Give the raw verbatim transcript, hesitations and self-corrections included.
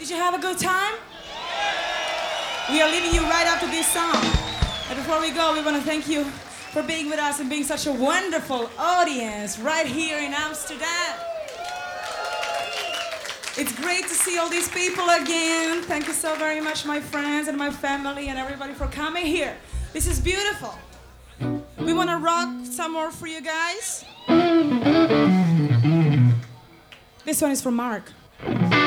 Did you have a good time? We are leaving you right after this song. And before we go, we want to thank you for being with us and being such a wonderful audience right here in Amsterdam. It's great to see all these people again. Thank you so very much, my friends and my family and everybody for coming here. This is beautiful. We want to rock some more for you guys. This one is from Mark.